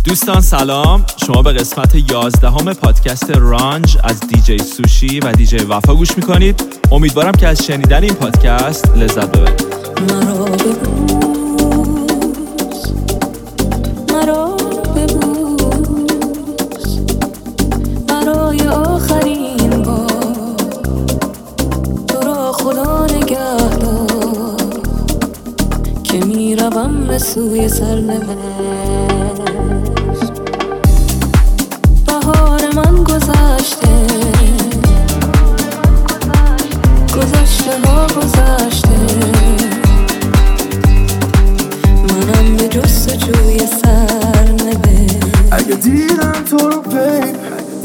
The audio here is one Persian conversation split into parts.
دوستان سلام، شما به قسمت 11 پادکست رانج از دیجی سوشی و دیجی وفا گوش میکنید. امیدوارم که از شنیدن این پادکست لذت ببرید. برای آخرین بار تو را خدا نگهدار که میروم به سوی سرنوشت. بهار من گذشته ها گذشته، منم به جستجوی سرنوشت. اگه دیدم تو رو بیب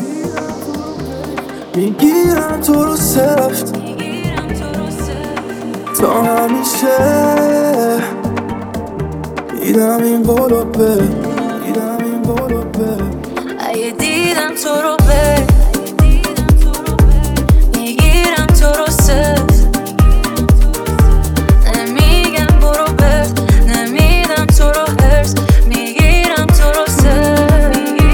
میگیرم تو رو سفت تا همیشه دیدم این قلوبه اگه دیدم تو رو بیب میگیرم تو رو سفت، نمیگم برو برد، نمیدم تو رو هرس، میگیرم تو رو سفت.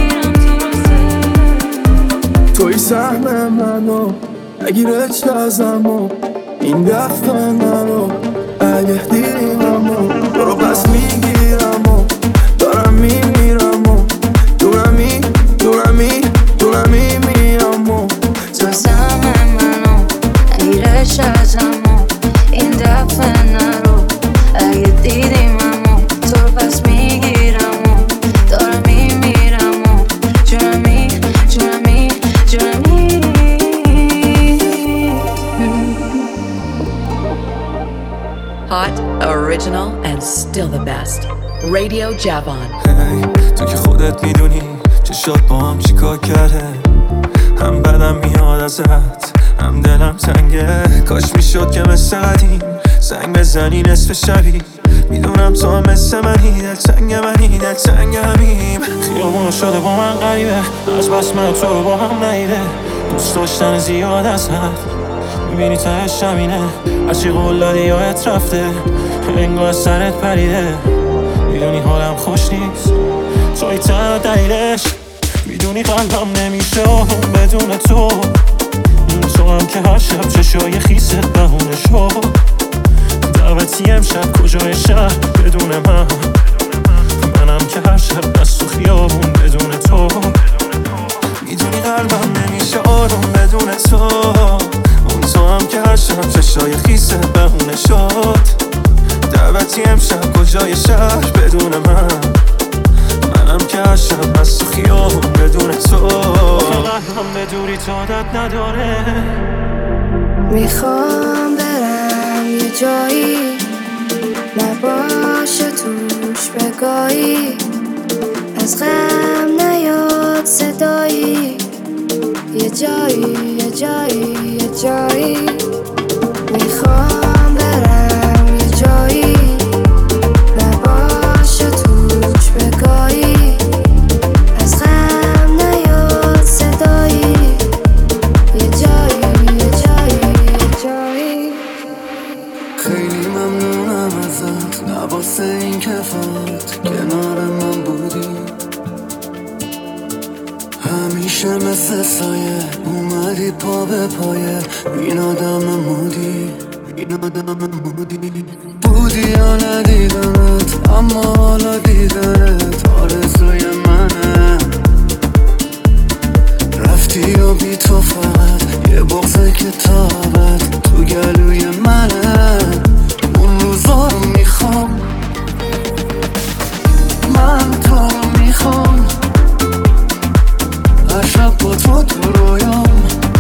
توی سهم منو نگیر عشق ازمو این دفعه منو اگه دیدیممو برو پس میگیرم و دارم میمیرم و دونمی میرم و توی سهم منو نگیر عشق ازمو این دفعه نرو اگه دیدیممو تو رو پس میگیرم و دارم میمیرم و جونمی Hot, original, and still the best. Radio Javon. تو که خودت میدونی چشات با هم چی کار کرده، هم بدم میاد ازت هم دلم تنگه. کاش میشد که مثل قدیم زنگ بزنی نصف شبی. میدونم تو هم مثل منی، دلتنگ همیم. خیابون شده با من غریبه، از بس من تو رو با هم نیده. دوست داشتن زیاد از حد میبینی تهش همینه. هرچی قول دادی یادت رفته، انگار سرت پریده. میدونی حالم خوش نیست، توی تنها دلیلش. میدونی قلبم نمیشه بدون تو هم که هر شب چشای خیست بهونه شو. دعوتی امشب کجای شهر بدون منم که هر شب دست تو خیابون بدون تو. میدونی قلبم نمیشه آروم بدون تو هم که هر شب چشای خیست بهونه شد. دعوتی امشب کجای شهر بدون منم که هر شب از تو خیابون بدون تو. قلبم به دوری تو عادت نداره. میخوام برم یه جایی نباشه توش بگاهی، از غم نیاد صدایی. یه جایی میخوام برم یه جایی نباشه توش بگاهی، از غم نیاد صدایی. یه جایی خیلی ممنونم ازت، نواسه این کفات کنار من بودی. همیشه مثل سایه اومدی پا به پایه. این آدم مودی بودی یا ندیدمت، اما حالا دیدنت آرزوی منه. رفتی و بی تو فقط یه بغضه که تا ابد تو گلوی منه. اون روزا رو میخوام، من تو رو میخوام، هر شب با تو رویام،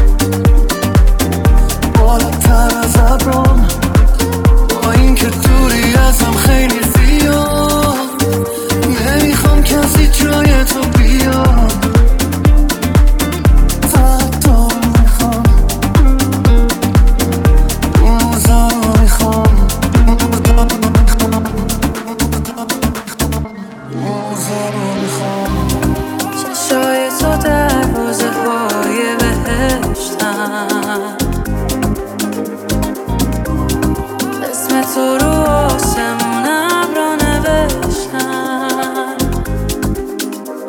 بالاتر از ابرام، با این که دوری ازم خیلی زیاد. نمیخوام کسی جای تو بیاد، فقط تو میخوام، اون روزا رو میخوام. چشای تو دروازه های بهشتن، اسم تو رو آسمون ابرا نوشتن.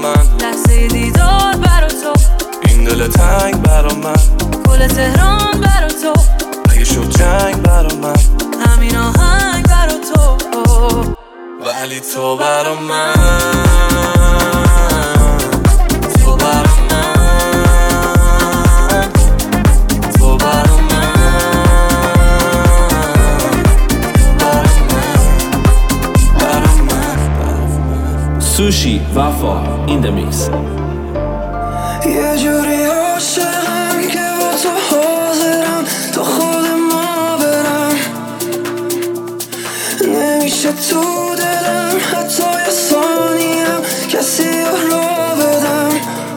من، لحظه دیدار برا تو، این دل تنگ برا من، گل تهران برا تو، اگه شد جنگ برا من، همین آهنگ برا تو، ولی تو برا من، تو برا من، تو برا من، برا من، برا من. سوشی وفا این د میکس. یه جوری عاشقم که با تو حاضرم تا خود ما برم، نمیشه تو دلم حتی یه ثانیم کسی را بدم.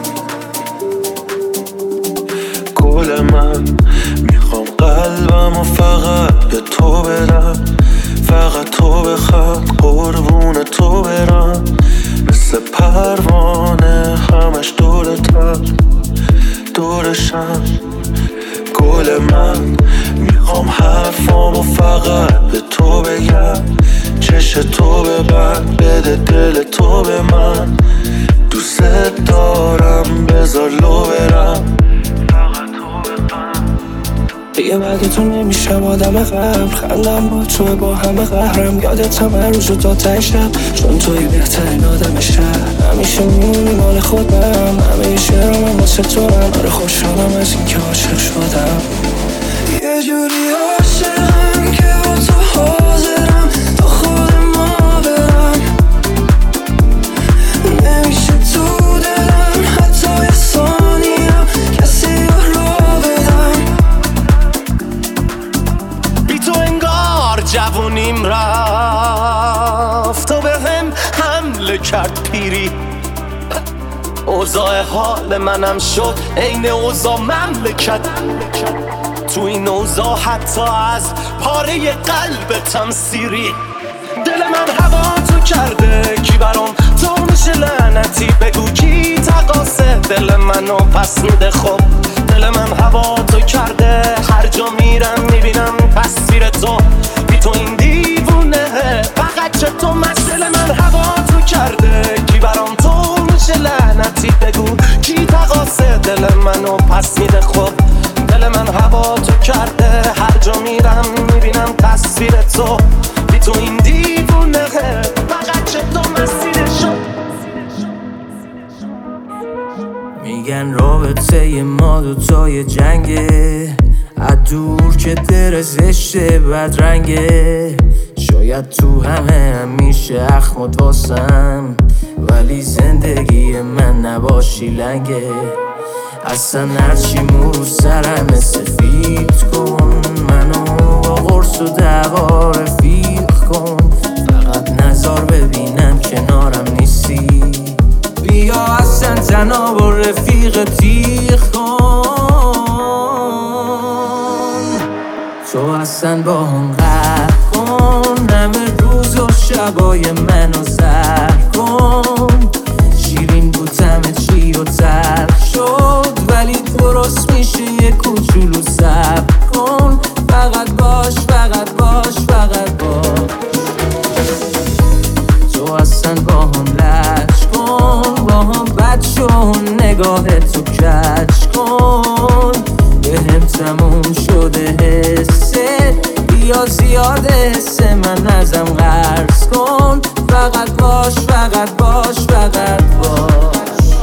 گل من میخوام قلبم و فقط به تو بدم، فقط تو بخواد قربون تو برم، مثل پروانه همش دورتم دورشم. گل من میخوام حرفامو فقط به تو بگم، چش تو ببند بده دل تو به من، دوست دارم بذار لو برم، دیگه بعد تو نمیشم آدم قبل، خندم با تو با همه قهرم، یادتم هر روز و تا ته شب، چون توی بهترین آدم شهر، همیشه میمونی مال خودم، همه شعرام هم واسه تو هم، آره خوشحالم از این که عاشق شدم. یه جوری عاشقم که با تو حاضرم تا خود ما برم، نمیشه تو دلم حتی یه ثانیم کسی را بدم. بی تو انگار جوونیم رفت، تو به هم حمله کرد پیری، اوضاع حال منم شد عین اوضاع مملکت، تو این اوضاع حتی از پاره قلبتم سیری. دل من هوا تو کرده کی برام تو میشه لعنتی، بگو کی تقاسه دل منو پس میده. خب دل من هوا تو کرده، هر جا میرم میبینم تصویر تو، بی تو این دیوونه فقط چه تو دل من هوا تو کرده کی برام تو میشه لعنتی، بگو کی تقاسه دل منو پس میده. خب دل من هوا تو کرده، هر جا میرم میبینم تصویر تو، بی تو این دیوونه فقط چه تو مسیرشو. میگن رابطه ما دوتای جنگه، دور که در زشته بدرنگه، شاید تو همه همیشه اخمت واسم، ولی زندگی من نباشی لنگه. اصلا هرچی مو سرم سفید کن، منو با قرص و دعوا رفیق کن، فقط نظر ببینم کنارم نیستی، بیا اصلا تنها با رفیق تیغ کن، تو اصلا با هم قهر کن، همه روز و شبای منو زهر کن، شیرین بود همه چی و تلخ شد، ولی درست میشه یه کوچولو صبر کن، فقط باش فقط باش فقط باش، تو اصلا با هم لج کن، با هم بد شو، نگاه تو کج کن، به هم تموم شده حسه، بیا زیاده حسه من ازم قرض کن، فقط باش فقط باش فقط باش.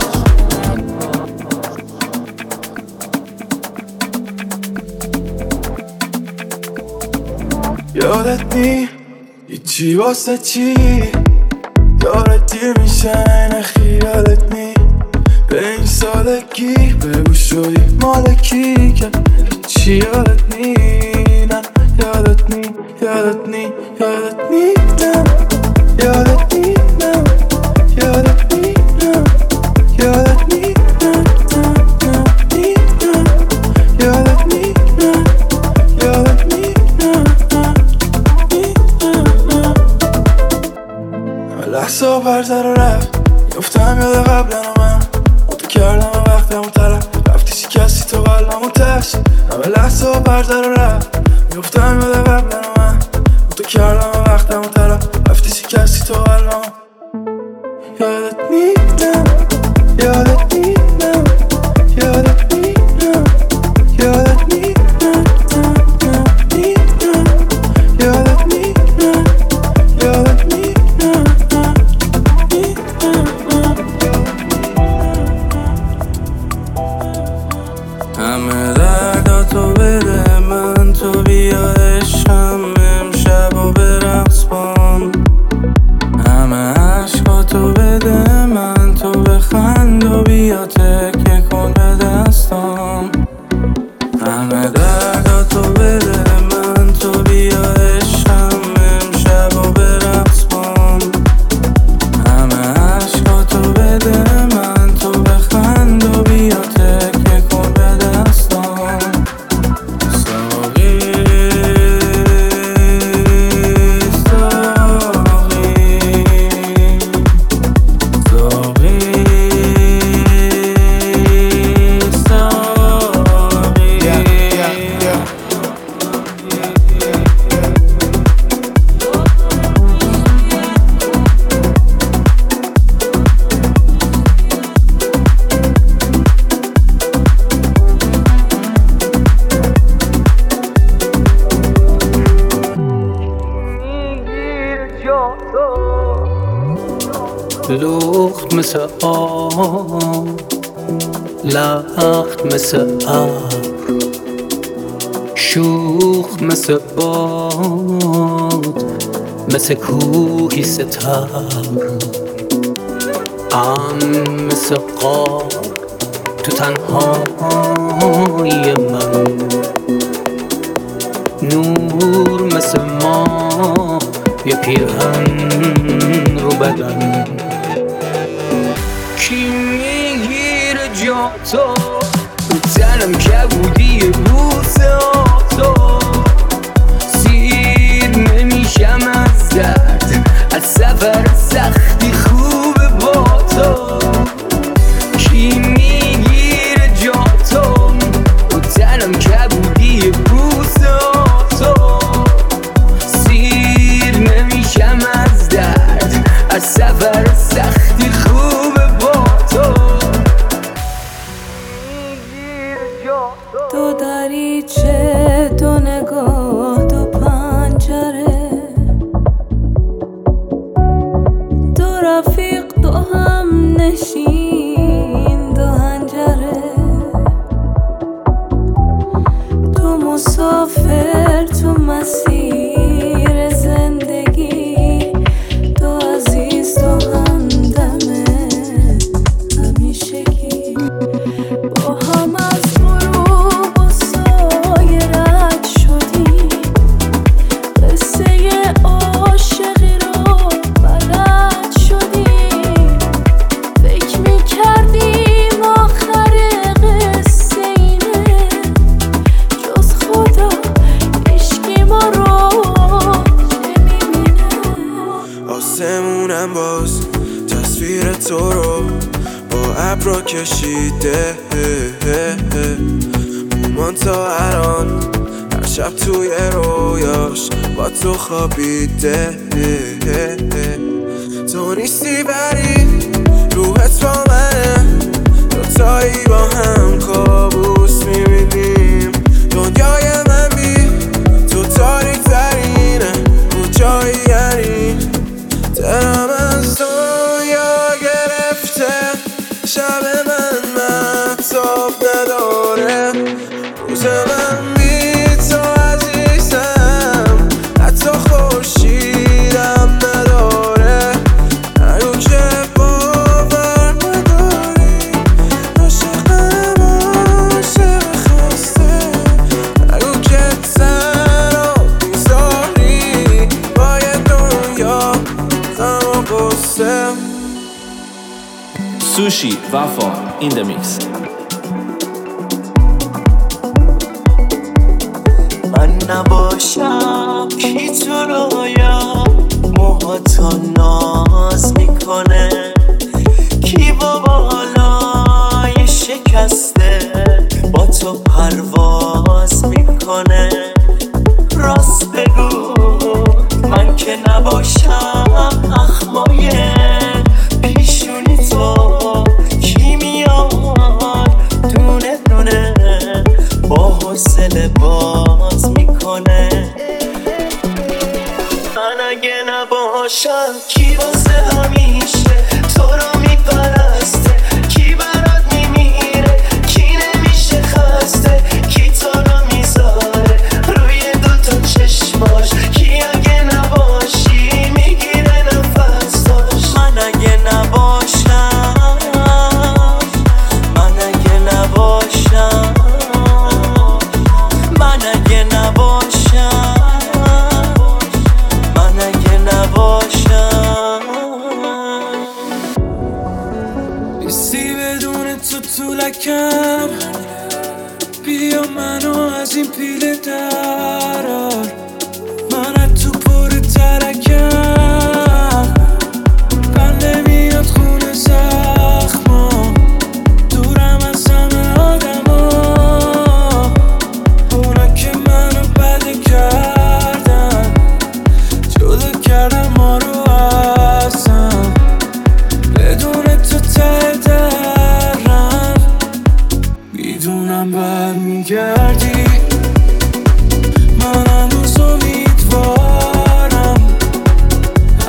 یادت نی هیچی واسه چی، یادت دیر میشه نخیالت نی، به این سادگی بگو شدی مالکی که چی. یادت نی نه یادت نی یادت نی یادت نی نه یادت نی نه یادت نی نه یادت نی نه یادت نی نه یادت نی نه لحظه برزر و رفت، گفتم یاد قبلا من تو کردم و وقتم و طرف رفتی شکستی تو قلبم و ترس، همه لحظه برزر و رفت، گفتم یاد قبلا من تو کردم و وقتم و طرف رفتی شکستی تو قلبم، یادت نی نه لخت مثل آب، لخت مثل ابر، شوخ مثل باد، مثل کوهی ستبر، مثل قار تو تنهای من، نور مثل ما یه پیرهن رو بدن. کی میگیره جا تو رو تنم که بودی روز تو، سیر نمیشم از درد، از سفر سختی خوبه با تو. کی میگیره جا تو رو تنم که بودی روز تو، سیر نمیشم از درد، از سفر سختی خوبه با تو. دو دریچه، دو نگاه، دو پنجره، دو رفیق، دو هم نشین، دو هنجره، دو مسافر تو مسیر زندگی، دو عزیز، دو همدمه همیشگی، با هم از غروب و سایه رد شدیم، قصه عاشقی رو بلد شدیم، فکر میکردیم آخر قصه اینه، جز خدا عشقی ما رو نمیبینه. آسمونم باز تصویر تو رو با ابرا کشیده، مومان تا الان هر شب توی رویاش با تو خوابیده. تو نیستی بری روحت با منه، دوتایی با هم کابوس میبینیم، دنیای من بی تو تاریک ترینه، کجایی یعنی دلم از دنیا گرفته، شب من مهتاب نداره، روز من بی تو عزیزم، حتی خورشیدم نداره. نگو که باور نداری، عاشقم عاشق خسته، نگو که تنها میذاری با یه دنیا غم و غصه. سوشی وفا این د میکس. من نباشم کی تو رویا موهاتو ناز میکنه، کی با بالای شکسته با تو پرواز میکنه. راست بگو من که نباشم اخمای پیشونی تو، کی میاد دونه دونه با حوصله باز میکنه. من اگه نباشم کی واسه همیشه تو رو میپرسته، کی برات میمیره، کی نمیشه خسته، کی تو رو میذاره روی دوتا چشماش، کی اگه نباشی میگیره نفساش. من اگه نباشم، من اگه نباشم، من اگه نباشم، من اگه نباشم. نیستی بدون تو طولکم، بیا منو از این پیله درار، من از تو پر ترکم، بنده میاد خونه زخما، دورم از همه آدما، اونا که منو بده کردن، جدا کردن ما رو ازم، بدون تو ته درم، میدونم برمیگردی، من هنوز امیدوارم،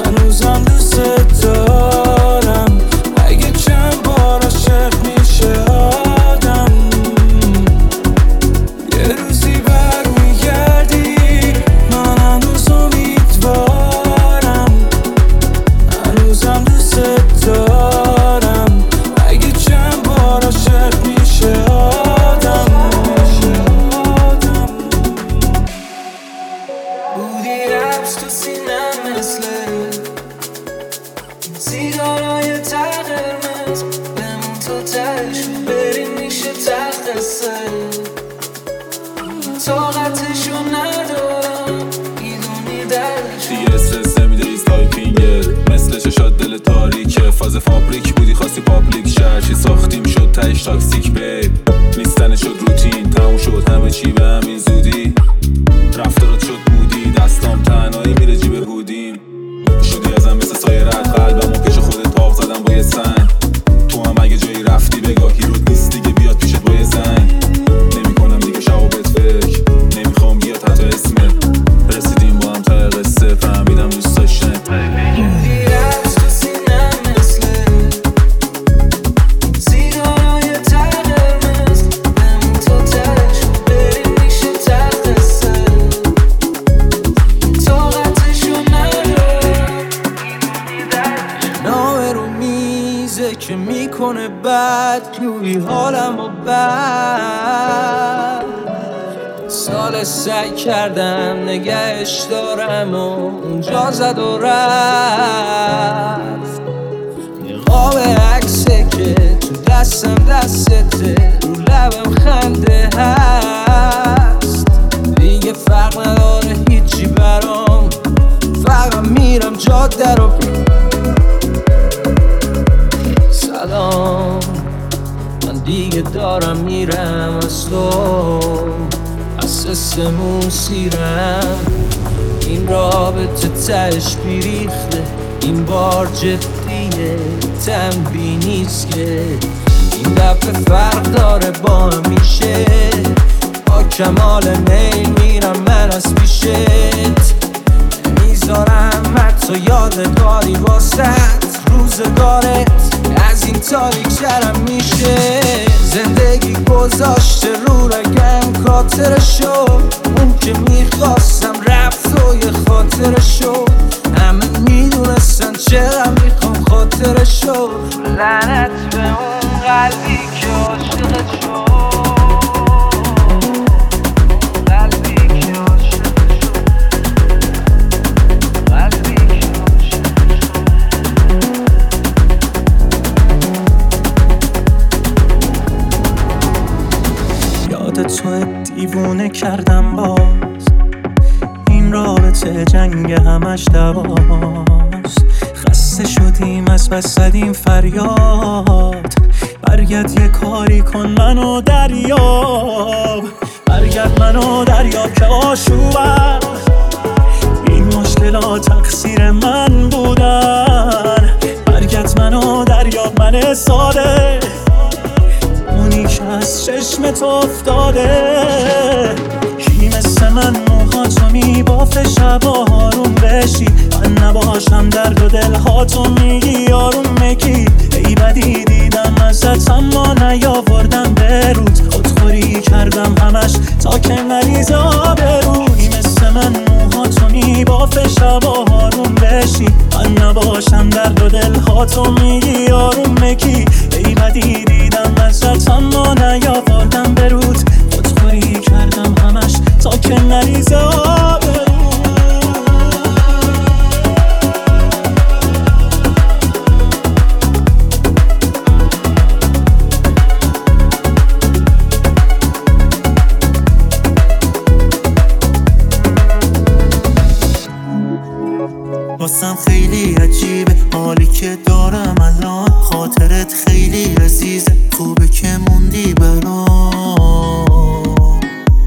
که میکنه بد جوری حالم و بد. سال سعی کردم نگهش دارم و اونجا زد و رفت. نقاب عکسه که تو دستم دستته، رو لبم خنده هست. دیگه فرق نداره هیچی برام، فقط میرم جاده رو. سلام، من دیگه دارم میرم از تو، از سسمون سیرم. این رابطه تهش بیریخته، این بار جدیه، تنبیه نیست که این دفعه فرق داره با همیشه. با کمال میل میرم من از پیشت، میذارم حتی یادگاری واسط. روزگارت از این تاریک‌ترم میشه. زندگی گذاشته رو رگم خاطرشو، اون که میخواستم رفت و یه خاطرشو. همه میدونستن چقدر میخوام خاطرشو. لعنت به اون قلبی که عاشقت شد. تو دیوونه کردم باز، این رابطه جنگ همش دواست. خسته شدیم از بس زدیم فریاد، برگرد یه کاری کن منو دریاب. برگرد منو دریاب که آشوبم، این مشکلات تقصیر من بودن. برگرد منو دریاب، من ساده اونی که از چشمت افتاده. کی مثل من موهاتو میبافه شبا آروم بشی، من نباشم درد و دلهاتو میگی آروم مکی. ای بدی دیدم ازت اما نیاوردم برود، خودخوری کردم همش تا که مریض آبروی. مثل من موهاتو میبافه شبا آروم بشی، من نباشم درد و دلهاتو میگی آروم مکی. ای بدی دیدم ازت اما نیاوردم برود، خودخوری کردم همش تا که مریض آبروی. واسم خیلی عجیبه حالی که دارم الان، خاطرت خیلی عزیزه، خوبه که موندی برام.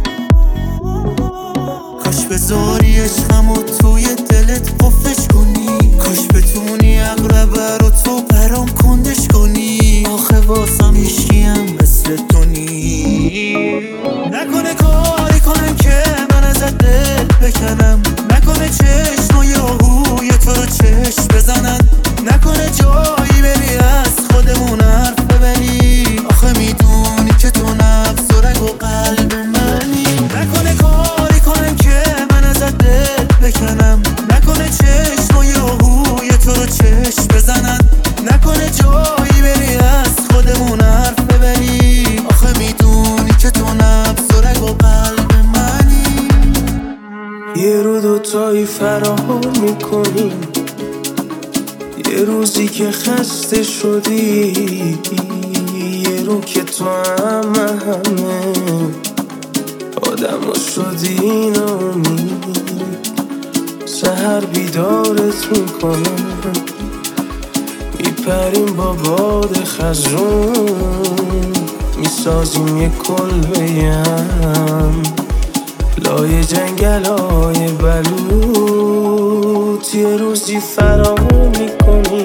کاش بذاری عشقمو توی دلت قفلش کنی، کاش بتونی اقربه رو تو برام کندش کنی. آخه واسم هیچکیم مثل تو نی. نکنه کاری کنم که من ازت دل بکنم، نکنه چشم و یهوی تو رو چشم بزنن، نکنه جایی بری از خودمون حرف ببری. آخه میدونی که تو نفس و رگ و قلب منی. نکنه کاری کنم که من ازت دل بکنم، نکنه چشم و یهوی تو رو چشم بزنن، نکنه جایی بری از خودمون حرف ببری. آخه میدونی که تو نفس و رگ و قلب منی. یه رو دوتایی فراهم میکنیم، یه روزی که خسته شدی، یه رو که تو همه آدم شدی ناامید. سحر بیدارت میکنم، میپریم با باد خزرون، میسازیم یه کلبه هم لای جنگلای بلوط. یه روزی فرامون میکنی،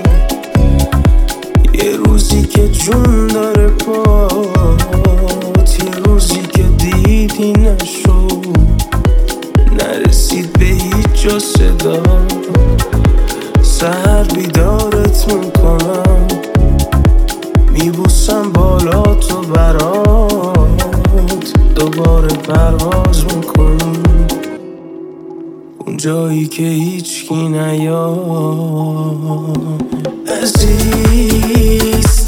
یه روزی که جون داره پات، یه روزی که دیدی نشد، نرسید به هیچ جا صدا. سحر بیدارت میکنم، میبوسم بالا تو برات، دوباره پرواز میکنیم اون جایی که هیچکی نیاد. عزیز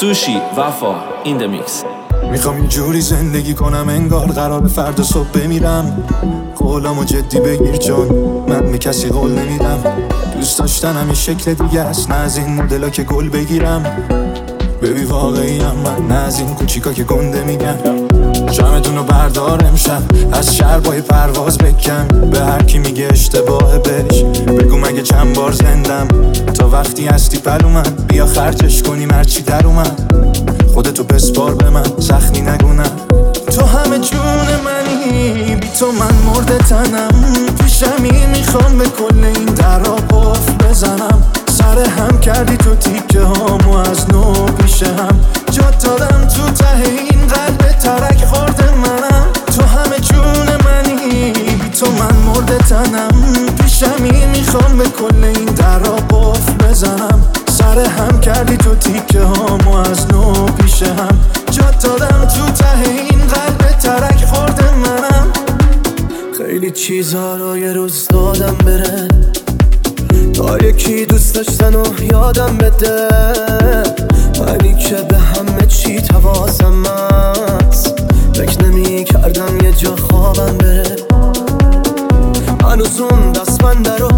سوشی وفا این د میکس. میخوام اینجوری زندگی کنم انگار قرار فردا صبح بمیرم. قولامو جدی بگیر جان، من به کسی قول نمیدم. دوست داشتنم یه شکل دیگه است، نه از این مدلا که گل بگیرم. ببی واقعیم من، نه از این کوچیکا که گنده میگن. جمعتونو بردار امشب، از شربای پرواز بکن. به هر کی میگه اشتباه بهش بگو مگه چند بار زندم. تا وقتی هستی پلومن، بیا خرجش کنیم هرچی در اومد. خودتو بسپار به من، سختی نگونم. تو همه جون منی، بی تو من مرده تنم. پیشمی میخوام به کل این درا قفل بزنم. سر هم کردی تو تیکه هامو از نو پیش هم. جا دادم تو ته این قلب ترک خورده منم. تو همه جون منی، بی تو من مرده تنم. پیشمی میخوام به کل این درا قفل بزنم. سر هم کردی تو تیکه هامو از نو پیش هم. جا دادم تو ته این قلب ترک خورده منم. خیلی چیزها رو یه روز دادم بره، تا یکی دوست داشتن و یادم بده. منی که به همه چی توازم است، فکر نمی کردم یه جا خوابم بره. هنوز اون دستبنده رو